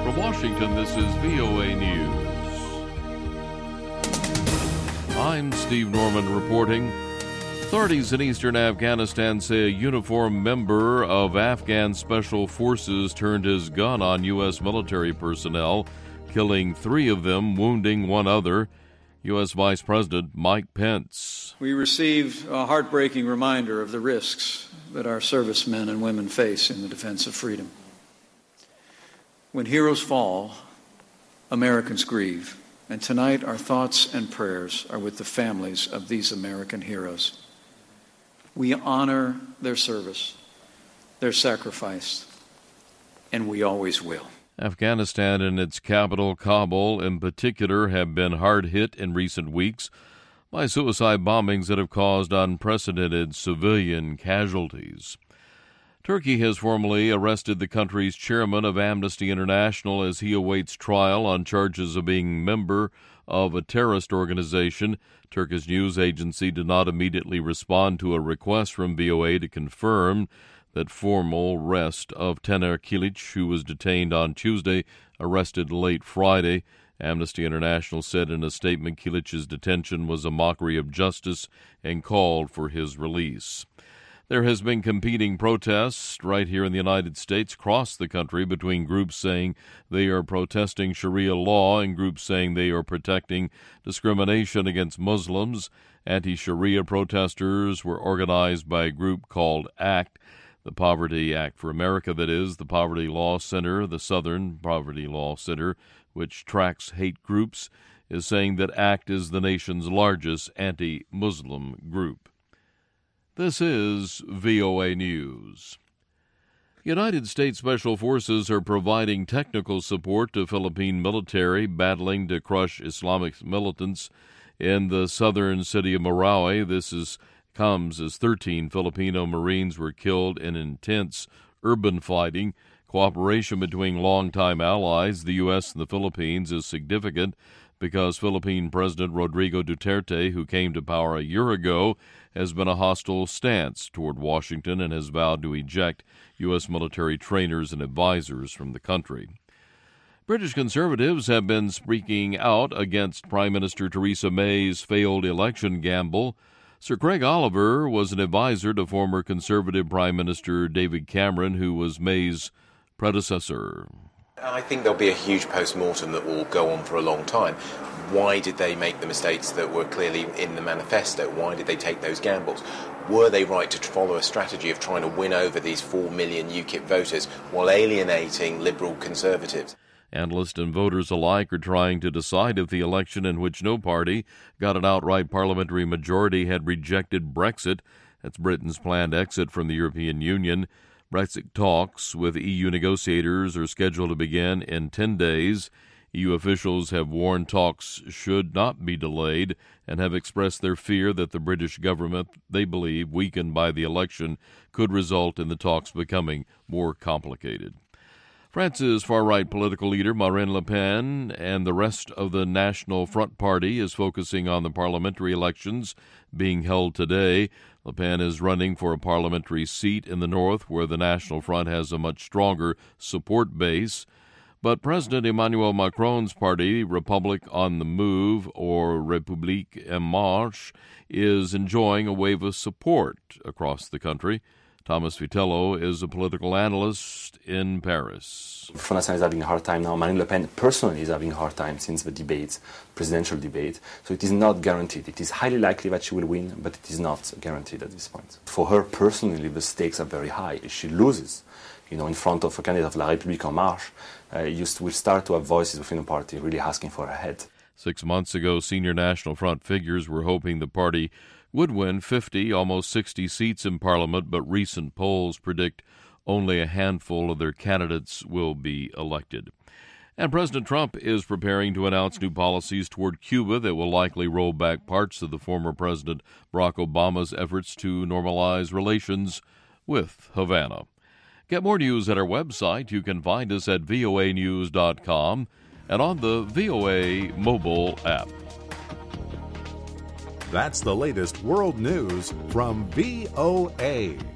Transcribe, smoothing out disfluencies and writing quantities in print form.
From Washington, this is VOA News. I'm Steve Norman reporting. Authorities in eastern Afghanistan say a uniformed member of Afghan Special Forces turned his gun on U.S. military personnel, killing 3 of them, wounding 1 other. U.S. Vice President Mike Pence. We received a heartbreaking reminder of the risks that our servicemen and women face in the defense of freedom. When heroes fall, Americans grieve. And tonight our thoughts and prayers are with the families of these American heroes. We honor their service, their sacrifice, and we always will. Afghanistan and its capital, Kabul, in particular, have been hard hit in recent weeks by suicide bombings that have caused unprecedented civilian casualties. Turkey has formally arrested the country's chairman of Amnesty International as he awaits trial on charges of being a member of a terrorist organization. Turkish news agency did not immediately respond to a request from VOA to confirm that formal arrest of Taner Kilic, who was detained on Tuesday, arrested late Friday. Amnesty International said in a statement Kilic's detention was a mockery of justice and called for his release. There has been competing protests right here in the United States across the country between groups saying they are protesting Sharia law and groups saying they are protecting discrimination against Muslims. Anti-Sharia protesters were organized by a group called ACT, the Poverty Act for America, that is, the Poverty Law Center, the Southern Poverty Law Center, which tracks hate groups, is saying that ACT is the nation's largest anti-Muslim group. This is VOA News. United States Special Forces are providing technical support to Philippine military battling to crush Islamic militants in the southern city of Marawi. This comes as 13 Filipino Marines were killed in intense urban fighting. Cooperation between longtime allies, the U.S. and the Philippines, is significant because Philippine President Rodrigo Duterte, who came to power a year ago, has been a hostile stance toward Washington and has vowed to eject U.S. military trainers and advisors from the country. British Conservatives have been speaking out against Prime Minister Theresa May's failed election gamble. Sir Craig Oliver was an advisor to former Conservative Prime Minister David Cameron, who was May's predecessor. I think there'll be a huge post-mortem that will go on for a long time. Why did they make the mistakes that were clearly in the manifesto? Why did they take those gambles? Were they right to follow a strategy of trying to win over these 4 million UKIP voters while alienating Liberal Conservatives? Analysts and voters alike are trying to decide if the election in which no party got an outright parliamentary majority had rejected Brexit. That's Britain's planned exit from the European Union. Brexit talks with EU negotiators are scheduled to begin in 10 days. EU officials have warned talks should not be delayed and have expressed their fear that the British government, they believe, weakened by the election, could result in the talks becoming more complicated. France's far-right political leader Marine Le Pen and the rest of the National Front Party is focusing on the parliamentary elections being held today. Le Pen is running for a parliamentary seat in the north where the National Front has a much stronger support base. But President Emmanuel Macron's party, Republic on the Move, or République en Marche, is enjoying a wave of support across the country. Thomas Vitello is a political analyst in Paris. Front National is having a hard time now. Marine Le Pen personally is having a hard time since the debate, presidential debate. So it is not guaranteed. It is highly likely that she will win, but it is not guaranteed at this point. For her personally, the stakes are very high. If she loses, in front of a candidate of La République en Marche, will start to have voices within the party really asking for her head. 6 months ago, senior National Front figures were hoping the party would win 50, almost 60 seats in Parliament, but recent polls predict only a handful of their candidates will be elected. And President Trump is preparing to announce new policies toward Cuba that will likely roll back parts of the former President Barack Obama's efforts to normalize relations with Havana. Get more news at our website. You can find us at voanews.com and on the VOA mobile app. That's the latest world news from VOA.